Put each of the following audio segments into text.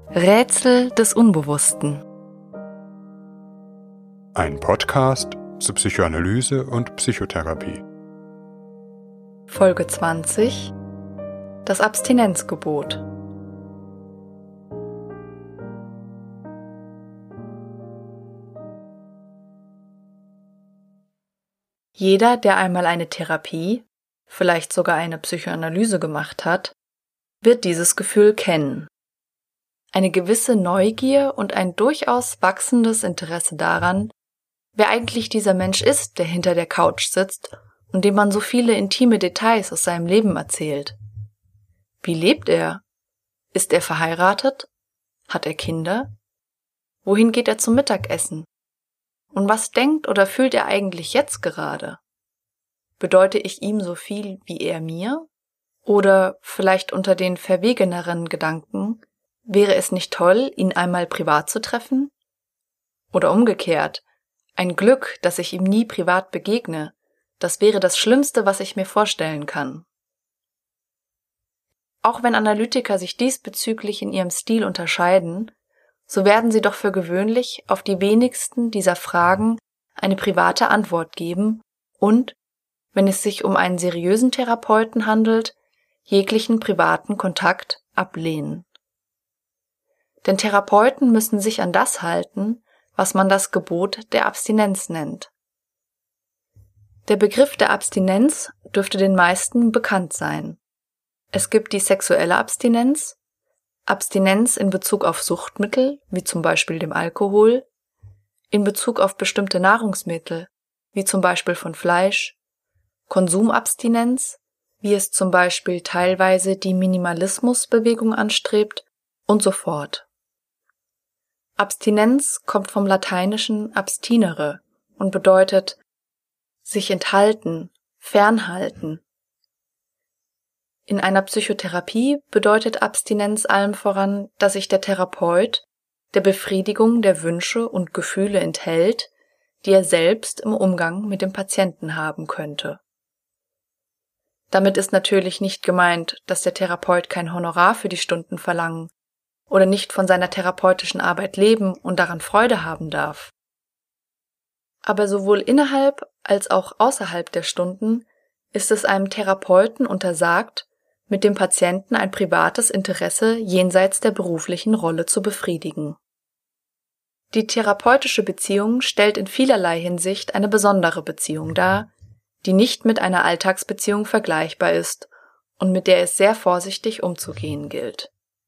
Rätsel des Unbewussten. Ein Podcast zu Psychoanalyse und Psychotherapie. Folge 20: Das Abstinenzgebot. Jeder, der einmal eine Therapie, vielleicht sogar eine Psychoanalyse gemacht hat, wird dieses Gefühl kennen. Eine gewisse Neugier und ein durchaus wachsendes Interesse daran, wer eigentlich dieser Mensch ist, der hinter der Couch sitzt und dem man so viele intime Details aus seinem Leben erzählt. Wie lebt er? Ist er verheiratet? Hat er Kinder? Wohin geht er zum Mittagessen? Und was denkt oder fühlt er eigentlich jetzt gerade? Bedeute ich ihm so viel wie er mir? Oder vielleicht unter den verwegeneren Gedanken, wäre es nicht toll, ihn einmal privat zu treffen? Oder umgekehrt, ein Glück, dass ich ihm nie privat begegne, das wäre das Schlimmste, was ich mir vorstellen kann. Auch wenn Analytiker sich diesbezüglich in ihrem Stil unterscheiden, so werden sie doch für gewöhnlich auf die wenigsten dieser Fragen eine private Antwort geben und, wenn es sich um einen seriösen Therapeuten handelt, jeglichen privaten Kontakt ablehnen. Denn Therapeuten müssen sich an das halten, was man das Gebot der Abstinenz nennt. Der Begriff der Abstinenz dürfte den meisten bekannt sein. Es gibt die sexuelle Abstinenz, Abstinenz in Bezug auf Suchtmittel, wie zum Beispiel dem Alkohol, in Bezug auf bestimmte Nahrungsmittel, wie zum Beispiel von Fleisch, Konsumabstinenz, wie es zum Beispiel teilweise die Minimalismusbewegung anstrebt, und so fort. Abstinenz kommt vom lateinischen abstinere und bedeutet sich enthalten, fernhalten. In einer Psychotherapie bedeutet Abstinenz allem voran, dass sich der Therapeut der Befriedigung der Wünsche und Gefühle enthält, die er selbst im Umgang mit dem Patienten haben könnte. Damit ist natürlich nicht gemeint, dass der Therapeut kein Honorar für die Stunden verlangen oder nicht von seiner therapeutischen Arbeit leben und daran Freude haben darf. Aber sowohl innerhalb als auch außerhalb der Stunden ist es einem Therapeuten untersagt, mit dem Patienten ein privates Interesse jenseits der beruflichen Rolle zu befriedigen. Die therapeutische Beziehung stellt in vielerlei Hinsicht eine besondere Beziehung dar, die nicht mit einer Alltagsbeziehung vergleichbar ist und mit der es sehr vorsichtig umzugehen gilt.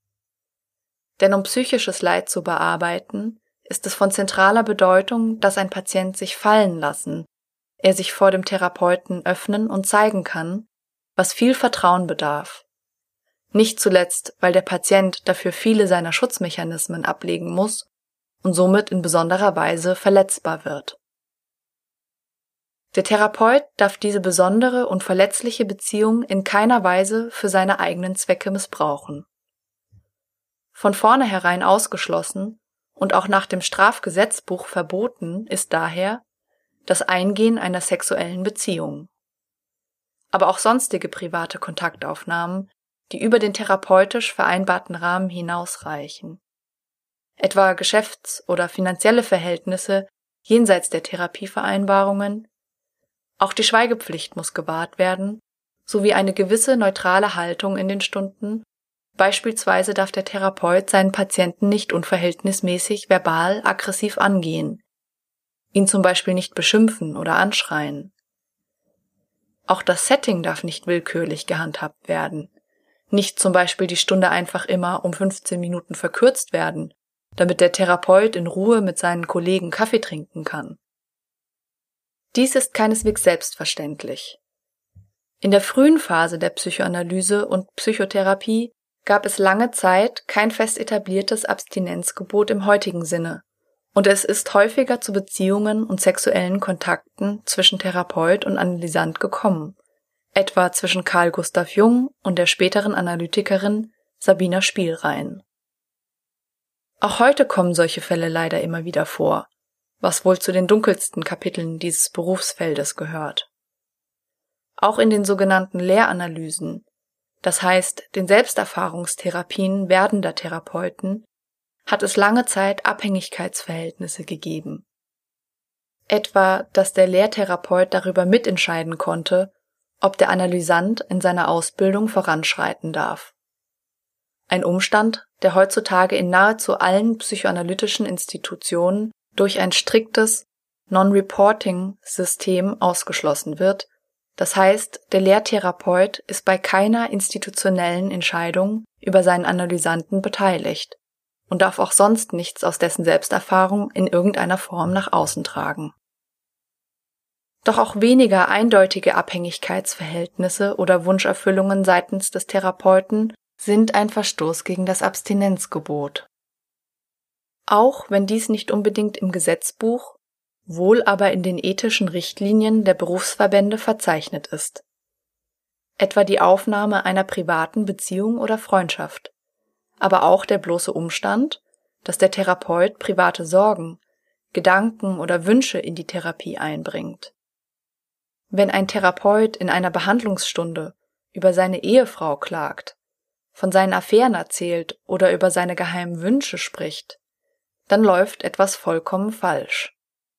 Denn um psychisches Leid zu bearbeiten, ist es von zentraler Bedeutung, dass ein Patient sich fallen lassen, er sich vor dem Therapeuten öffnen und zeigen kann, was viel Vertrauen bedarf. Nicht zuletzt, weil der Patient dafür viele seiner Schutzmechanismen ablegen muss und somit in besonderer Weise verletzbar wird. Der Therapeut darf diese besondere und verletzliche Beziehung in keiner Weise für seine eigenen Zwecke missbrauchen. Von vornherein ausgeschlossen und auch nach dem Strafgesetzbuch verboten ist daher das Eingehen einer sexuellen Beziehung. Aber auch sonstige private Kontaktaufnahmen, die über den therapeutisch vereinbarten Rahmen hinausreichen. Etwa Geschäfts- oder finanzielle Verhältnisse jenseits der Therapievereinbarungen. Auch die Schweigepflicht muss gewahrt werden, sowie eine gewisse neutrale Haltung in den Stunden. Beispielsweise darf der Therapeut seinen Patienten nicht unverhältnismäßig verbal aggressiv angehen, ihn zum Beispiel nicht beschimpfen oder anschreien. Auch das Setting darf nicht willkürlich gehandhabt werden, nicht zum Beispiel die Stunde einfach immer um 15 Minuten verkürzt werden, damit der Therapeut in Ruhe mit seinen Kollegen Kaffee trinken kann. Dies ist keineswegs selbstverständlich. In der frühen Phase der Psychoanalyse und Psychotherapie gab es lange Zeit kein fest etabliertes Abstinenzgebot im heutigen Sinne, und es ist häufiger zu Beziehungen und sexuellen Kontakten zwischen Therapeut und Analysant gekommen, etwa zwischen Carl Gustav Jung und der späteren Analytikerin Sabina Spielrein. Auch heute kommen solche Fälle leider immer wieder vor, was wohl zu den dunkelsten Kapiteln dieses Berufsfeldes gehört. Auch in den sogenannten Lehranalysen, das heißt den Selbsterfahrungstherapien werdender Therapeuten, hat es lange Zeit Abhängigkeitsverhältnisse gegeben. Etwa, dass der Lehrtherapeut darüber mitentscheiden konnte, ob der Analysant in seiner Ausbildung voranschreiten darf. Ein Umstand, der heutzutage in nahezu allen psychoanalytischen Institutionen durch ein striktes Non-Reporting-System ausgeschlossen wird. Das heißt, der Lehrtherapeut ist bei keiner institutionellen Entscheidung über seinen Analysanten beteiligt und darf auch sonst nichts aus dessen Selbsterfahrung in irgendeiner Form nach außen tragen. Doch auch weniger eindeutige Abhängigkeitsverhältnisse oder Wunscherfüllungen seitens des Therapeuten sind ein Verstoß gegen das Abstinenzgebot. Auch wenn dies nicht unbedingt im Gesetzbuch, wohl aber in den ethischen Richtlinien der Berufsverbände verzeichnet ist. Etwa die Aufnahme einer privaten Beziehung oder Freundschaft, aber auch der bloße Umstand, dass der Therapeut private Sorgen, Gedanken oder Wünsche in die Therapie einbringt. Wenn ein Therapeut in einer Behandlungsstunde über seine Ehefrau klagt, von seinen Affären erzählt oder über seine geheimen Wünsche spricht, dann läuft etwas vollkommen falsch.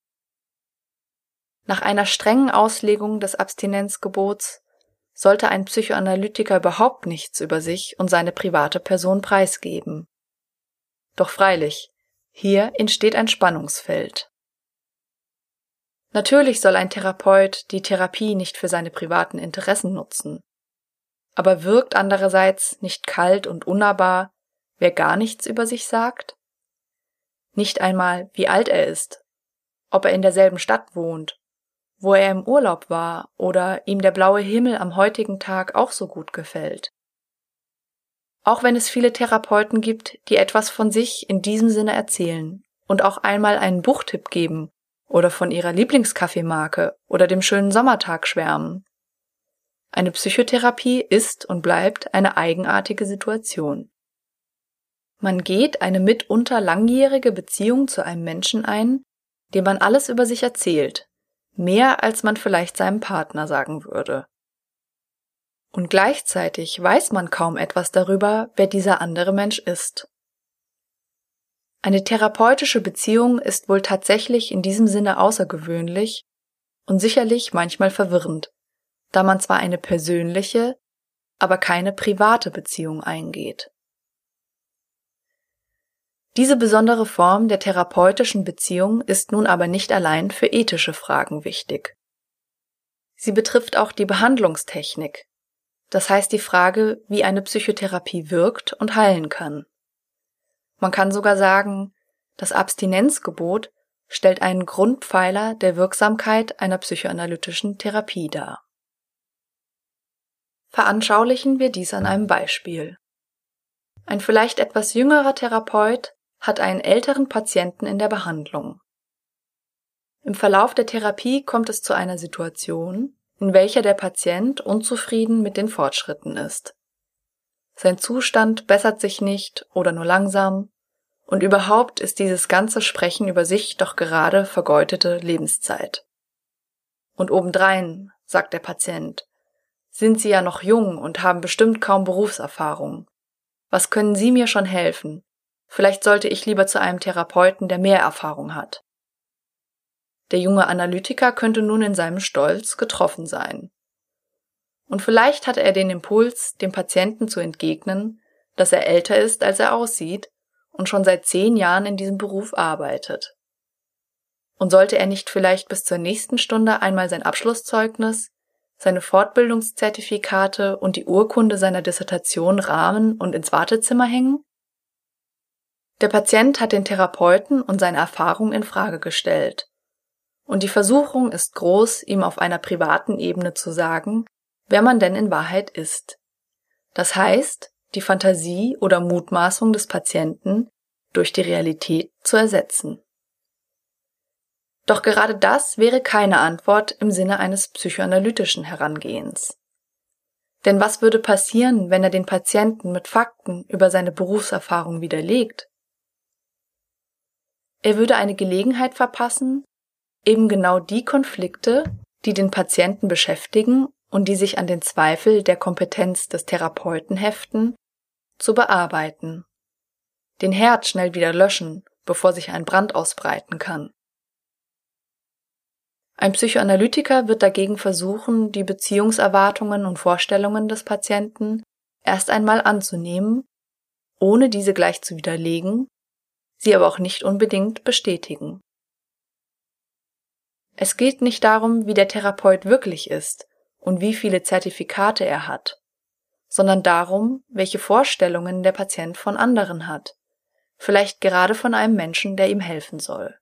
Nach einer strengen Auslegung des Abstinenzgebots sollte ein Psychoanalytiker überhaupt nichts über sich und seine private Person preisgeben. Doch freilich, hier entsteht ein Spannungsfeld. Natürlich soll ein Therapeut die Therapie nicht für seine privaten Interessen nutzen. Aber wirkt andererseits nicht kalt und unnahbar, wer gar nichts über sich sagt? Nicht einmal, wie alt er ist, ob er in derselben Stadt wohnt, wo er im Urlaub war oder ihm der blaue Himmel am heutigen Tag auch so gut gefällt. Auch wenn es viele Therapeuten gibt, die etwas von sich in diesem Sinne erzählen und auch einmal einen Buchtipp geben oder von ihrer Lieblingskaffeemarke oder dem schönen Sommertag schwärmen. Eine Psychotherapie ist und bleibt eine eigenartige Situation. Man geht eine mitunter langjährige Beziehung zu einem Menschen ein, dem man alles über sich erzählt, mehr als man vielleicht seinem Partner sagen würde. Und gleichzeitig weiß man kaum etwas darüber, wer dieser andere Mensch ist. Eine therapeutische Beziehung ist wohl tatsächlich in diesem Sinne außergewöhnlich und sicherlich manchmal verwirrend, da man zwar eine persönliche, aber keine private Beziehung eingeht. Diese besondere Form der therapeutischen Beziehung ist nun aber nicht allein für ethische Fragen wichtig. Sie betrifft auch die Behandlungstechnik, das heißt die Frage, wie eine Psychotherapie wirkt und heilen kann. Man kann sogar sagen, das Abstinenzgebot stellt einen Grundpfeiler der Wirksamkeit einer psychoanalytischen Therapie dar. Veranschaulichen wir dies an einem Beispiel. Ein vielleicht etwas jüngerer Therapeut hat einen älteren Patienten in der Behandlung. Im Verlauf der Therapie kommt es zu einer Situation, in welcher der Patient unzufrieden mit den Fortschritten ist. Sein Zustand bessert sich nicht oder nur langsam, und überhaupt ist dieses ganze Sprechen über sich doch gerade vergeudete Lebenszeit. Und obendrein, sagt der Patient, sind Sie ja noch jung und haben bestimmt kaum Berufserfahrung. Was können Sie mir schon helfen? Vielleicht sollte ich lieber zu einem Therapeuten, der mehr Erfahrung hat. Der junge Analytiker könnte nun in seinem Stolz getroffen sein. Und vielleicht hatte er den Impuls, dem Patienten zu entgegnen, dass er älter ist, als er aussieht und schon seit 10 Jahren in diesem Beruf arbeitet. Und sollte er nicht vielleicht bis zur nächsten Stunde einmal sein Abschlusszeugnis, seine Fortbildungszertifikate und die Urkunde seiner Dissertation rahmen und ins Wartezimmer hängen? Der Patient hat den Therapeuten und seine Erfahrung in Frage gestellt. Und die Versuchung ist groß, ihm auf einer privaten Ebene zu sagen, wer man denn in Wahrheit ist. Das heißt, die Fantasie oder Mutmaßung des Patienten durch die Realität zu ersetzen. Doch gerade das wäre keine Antwort im Sinne eines psychoanalytischen Herangehens. Denn was würde passieren, wenn er den Patienten mit Fakten über seine Berufserfahrung widerlegt? Er würde eine Gelegenheit verpassen, eben genau die Konflikte, die den Patienten beschäftigen und die sich an den Zweifel der Kompetenz des Therapeuten heften, zu bearbeiten. den Herd schnell wieder löschen, bevor sich ein Brand ausbreiten kann. Ein Psychoanalytiker wird dagegen versuchen, die Beziehungserwartungen und Vorstellungen des Patienten erst einmal anzunehmen, ohne diese gleich zu widerlegen, sie aber auch nicht unbedingt bestätigen. Es geht nicht darum, wie der Therapeut wirklich ist und wie viele Zertifikate er hat, sondern darum, welche Vorstellungen der Patient von anderen hat, vielleicht gerade von einem Menschen, der ihm helfen soll.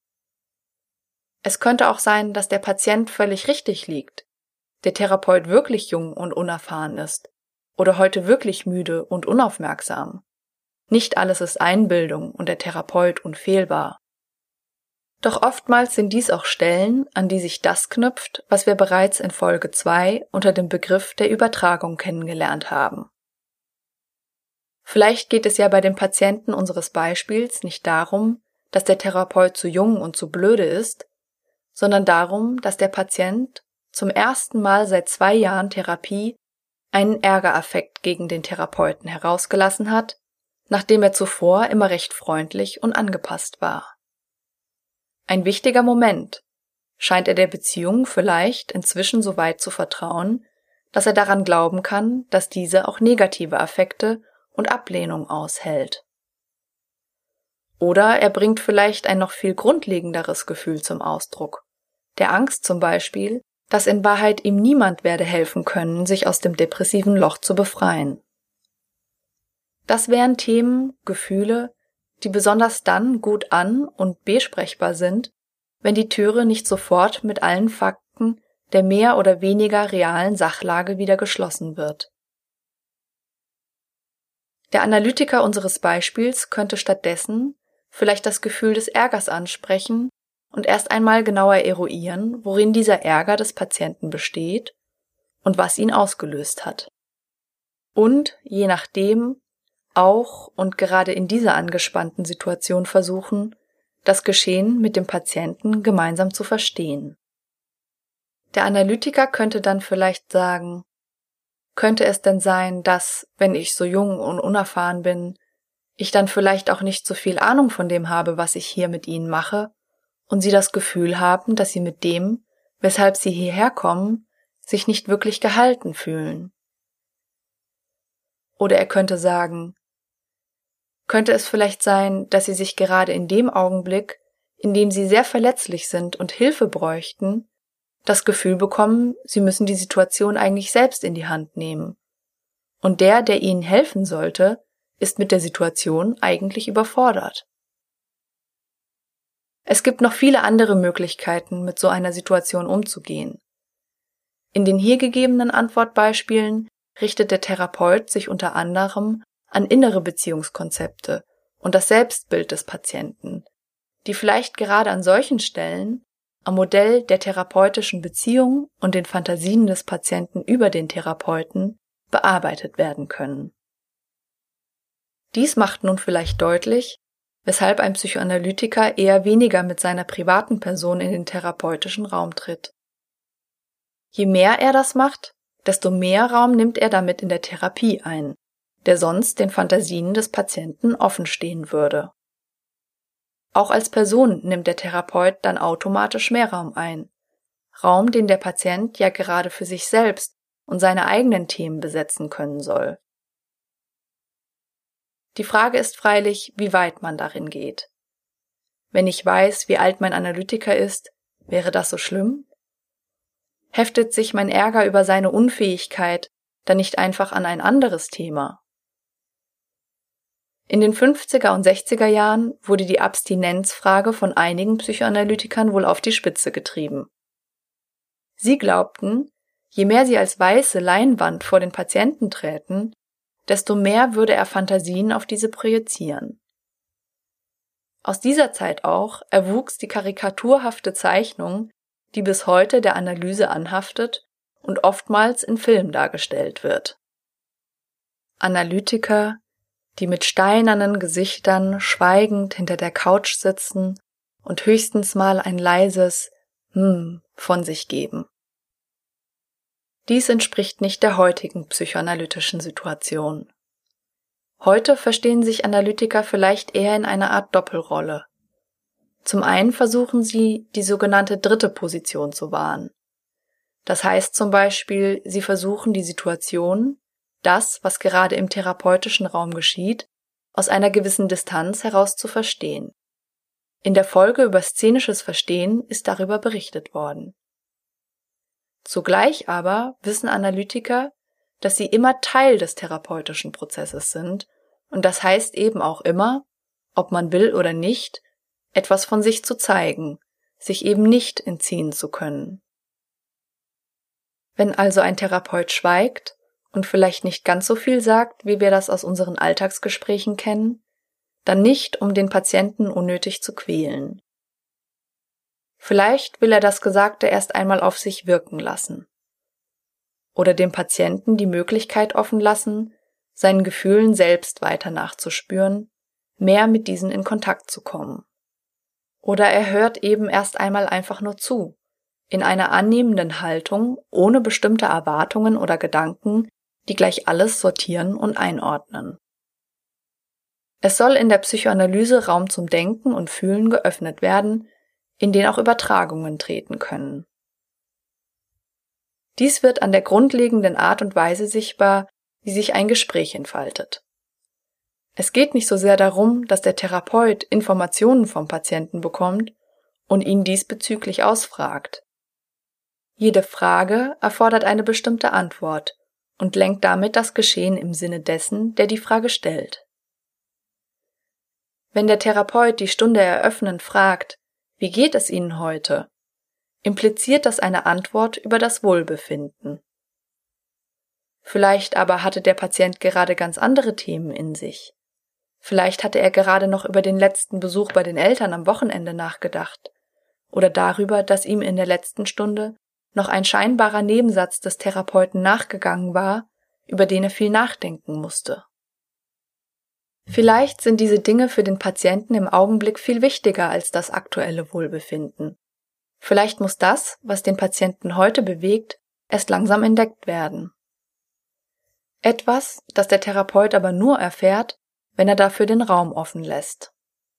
Es könnte auch sein, dass der Patient völlig richtig liegt, der Therapeut wirklich jung und unerfahren ist oder heute wirklich müde und unaufmerksam. Nicht alles ist Einbildung und der Therapeut unfehlbar. Doch oftmals sind dies auch Stellen, an die sich das knüpft, was wir bereits in Folge 2 unter dem Begriff der Übertragung kennengelernt haben. Vielleicht geht es ja bei dem Patienten unseres Beispiels nicht darum, dass der Therapeut zu jung und zu blöde ist, sondern darum, dass der Patient zum ersten Mal seit 2 Jahren Therapie einen Ärgeraffekt gegen den Therapeuten herausgelassen hat, nachdem er zuvor immer recht freundlich und angepasst war. Ein wichtiger Moment, scheint er der Beziehung vielleicht inzwischen so weit zu vertrauen, dass er daran glauben kann, dass diese auch negative Affekte und Ablehnung aushält. Oder er bringt vielleicht ein noch viel grundlegenderes Gefühl zum Ausdruck, der Angst zum Beispiel, dass in Wahrheit ihm niemand werde helfen können, sich aus dem depressiven Loch zu befreien. Das wären Themen, Gefühle, die besonders dann gut an- und besprechbar sind, wenn die Türe nicht sofort mit allen Fakten der mehr oder weniger realen Sachlage wieder geschlossen wird. Der Analytiker unseres Beispiels könnte stattdessen vielleicht das Gefühl des Ärgers ansprechen und erst einmal genauer eruieren, worin dieser Ärger des Patienten besteht und was ihn ausgelöst hat. Und je nachdem auch und gerade in dieser angespannten Situation versuchen, das Geschehen mit dem Patienten gemeinsam zu verstehen. Der Analytiker könnte dann vielleicht sagen: Könnte es denn sein, dass, wenn ich so jung und unerfahren bin, ich dann vielleicht auch nicht so viel Ahnung von dem habe, was ich hier mit Ihnen mache, und Sie das Gefühl haben, dass Sie mit dem, weshalb Sie hierher kommen, sich nicht wirklich gehalten fühlen? Oder er könnte sagen: Könnte es vielleicht sein, dass Sie sich gerade in dem Augenblick, in dem Sie sehr verletzlich sind und Hilfe bräuchten, das Gefühl bekommen, Sie müssen die Situation eigentlich selbst in die Hand nehmen. Und der Ihnen helfen sollte, ist mit der Situation eigentlich überfordert. Es gibt noch viele andere Möglichkeiten, mit so einer Situation umzugehen. In den hier gegebenen Antwortbeispielen richtet der Therapeut sich unter anderem an innere Beziehungskonzepte und das Selbstbild des Patienten, die vielleicht gerade an solchen Stellen am Modell der therapeutischen Beziehung und den Fantasien des Patienten über den Therapeuten bearbeitet werden können. Dies macht nun vielleicht deutlich, weshalb ein Psychoanalytiker eher weniger mit seiner privaten Person in den therapeutischen Raum tritt. Je mehr er das macht, desto mehr Raum nimmt er damit in der Therapie ein, der sonst den Fantasien des Patienten offen stehen würde. Auch als Person nimmt der Therapeut dann automatisch mehr Raum ein, Raum, den der Patient ja gerade für sich selbst und seine eigenen Themen besetzen können soll. Die Frage ist freilich, wie weit man darin geht. Wenn ich weiß, wie alt mein Analytiker ist, wäre das so schlimm? Heftet sich mein Ärger über seine Unfähigkeit dann nicht einfach an ein anderes Thema? In den 50er und 60er Jahren wurde die Abstinenzfrage von einigen Psychoanalytikern wohl auf die Spitze getrieben. Sie glaubten, je mehr sie als weiße Leinwand vor den Patienten träten, desto mehr würde er Fantasien auf diese projizieren. Aus dieser Zeit auch erwuchs die karikaturhafte Zeichnung, die bis heute der Analyse anhaftet und oftmals in Filmen dargestellt wird. Analytiker, die mit steinernen Gesichtern schweigend hinter der Couch sitzen und höchstens mal ein leises von sich geben. Dies entspricht nicht der heutigen psychoanalytischen Situation. Heute verstehen sich Analytiker vielleicht eher in einer Art Doppelrolle. Zum einen versuchen sie, die sogenannte dritte Position zu wahren. Das heißt zum Beispiel, sie versuchen die Situation, das, was gerade im therapeutischen Raum geschieht, aus einer gewissen Distanz heraus zu verstehen. In der Folge über szenisches Verstehen ist darüber berichtet worden. Zugleich aber wissen Analytiker, dass sie immer Teil des therapeutischen Prozesses sind und das heißt eben auch immer, ob man will oder nicht, etwas von sich zu zeigen, sich eben nicht entziehen zu können. Wenn also ein Therapeut schweigt und vielleicht nicht ganz so viel sagt, wie wir das aus unseren Alltagsgesprächen kennen, dann nicht, um den Patienten unnötig zu quälen. Vielleicht will er das Gesagte erst einmal auf sich wirken lassen. Oder dem Patienten die Möglichkeit offen lassen, seinen Gefühlen selbst weiter nachzuspüren, mehr mit diesen in Kontakt zu kommen. Oder er hört eben erst einmal einfach nur zu, in einer annehmenden Haltung, ohne bestimmte Erwartungen oder Gedanken, die gleich alles sortieren und einordnen. Es soll in der Psychoanalyse Raum zum Denken und Fühlen geöffnet werden, in den auch Übertragungen treten können. Dies wird an der grundlegenden Art und Weise sichtbar, wie sich ein Gespräch entfaltet. Es geht nicht so sehr darum, dass der Therapeut Informationen vom Patienten bekommt und ihn diesbezüglich ausfragt. Jede Frage erfordert eine bestimmte Antwort und lenkt damit das Geschehen im Sinne dessen, der die Frage stellt. Wenn der Therapeut die Stunde eröffnend fragt, wie geht es Ihnen heute, impliziert das eine Antwort über das Wohlbefinden. Vielleicht aber hatte der Patient gerade ganz andere Themen in sich. Vielleicht hatte er gerade noch über den letzten Besuch bei den Eltern am Wochenende nachgedacht oder darüber, dass ihm in der letzten Stunde noch ein scheinbarer Nebensatz des Therapeuten nachgegangen war, über den er viel nachdenken musste. Vielleicht sind diese Dinge für den Patienten im Augenblick viel wichtiger als das aktuelle Wohlbefinden. Vielleicht muss das, was den Patienten heute bewegt, erst langsam entdeckt werden. Etwas, das der Therapeut aber nur erfährt, wenn er dafür den Raum offen lässt.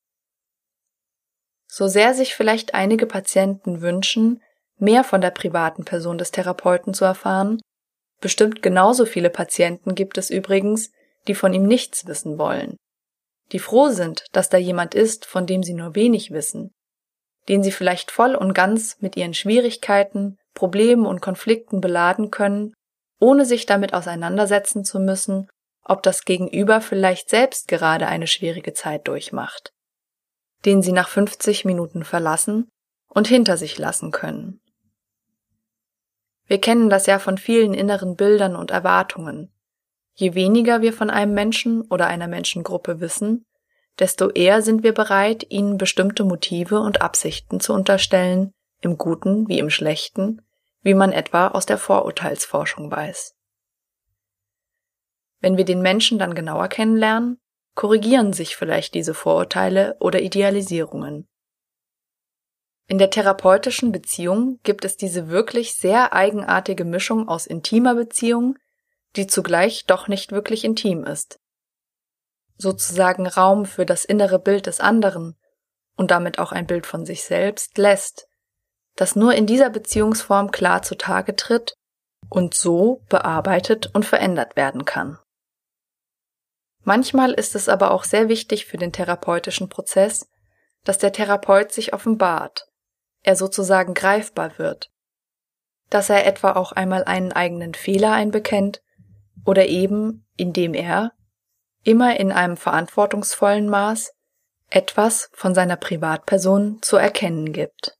So sehr sich vielleicht einige Patienten wünschen, mehr von der privaten Person des Therapeuten zu erfahren, bestimmt genauso viele Patienten gibt es übrigens, die von ihm nichts wissen wollen, die froh sind, dass da jemand ist, von dem sie nur wenig wissen, den sie vielleicht voll und ganz mit ihren Schwierigkeiten, Problemen und Konflikten beladen können, ohne sich damit auseinandersetzen zu müssen, ob das Gegenüber vielleicht selbst gerade eine schwierige Zeit durchmacht, den sie nach 50 Minuten verlassen und hinter sich lassen können. Wir kennen das ja von vielen inneren Bildern und Erwartungen. Je weniger wir von einem Menschen oder einer Menschengruppe wissen, desto eher sind wir bereit, ihnen bestimmte Motive und Absichten zu unterstellen, im Guten wie im Schlechten, wie man etwa aus der Vorurteilsforschung weiß. Wenn wir den Menschen dann genauer kennenlernen, korrigieren sich vielleicht diese Vorurteile oder Idealisierungen. In der therapeutischen Beziehung gibt es diese wirklich sehr eigenartige Mischung aus intimer Beziehung, die zugleich doch nicht wirklich intim ist. Sozusagen Raum für das innere Bild des anderen und damit auch ein Bild von sich selbst lässt, das nur in dieser Beziehungsform klar zutage tritt und so bearbeitet und verändert werden kann. Manchmal ist es aber auch sehr wichtig für den therapeutischen Prozess, dass der Therapeut sich offenbart, er sozusagen greifbar wird, dass er etwa auch einmal einen eigenen Fehler einbekennt oder eben, indem er, immer in einem verantwortungsvollen Maß, etwas von seiner Privatperson zu erkennen gibt.